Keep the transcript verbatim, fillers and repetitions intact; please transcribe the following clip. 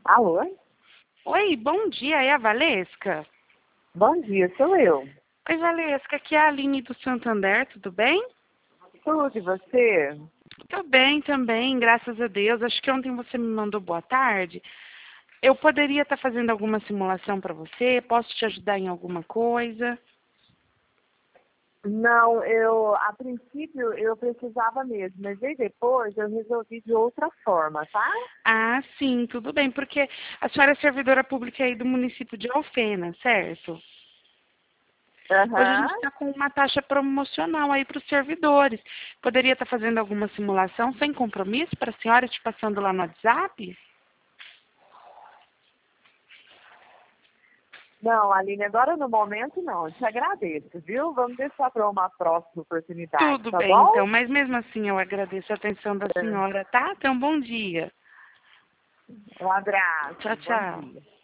Alô? Oi, bom dia, é a Valesca? Bom dia, sou eu. Oi, Valesca, aqui é a Aline do Santander, tudo bem? Tudo, e você? Tô bem também, graças a Deus. Acho que ontem você me mandou boa tarde. Eu poderia estar fazendo alguma simulação para você? Posso te ajudar em alguma coisa? Não, eu, a princípio, eu precisava mesmo, mas aí depois eu resolvi de outra forma, tá? Ah, sim, tudo bem, porque a senhora é servidora pública aí do município de Alfena, certo? Hoje a Aham. gente está com uma taxa promocional aí para os servidores. Poderia estar fazendo alguma simulação sem compromisso para a senhora te passando lá no WhatsApp? Não, Aline, agora no momento não, eu te agradeço, viu? Vamos deixar para uma próxima oportunidade, Tudo tá bem, bom? então, mas mesmo assim eu agradeço a atenção da senhora, tá? Então, bom dia. Um abraço, Tchau, bom tchau. dia.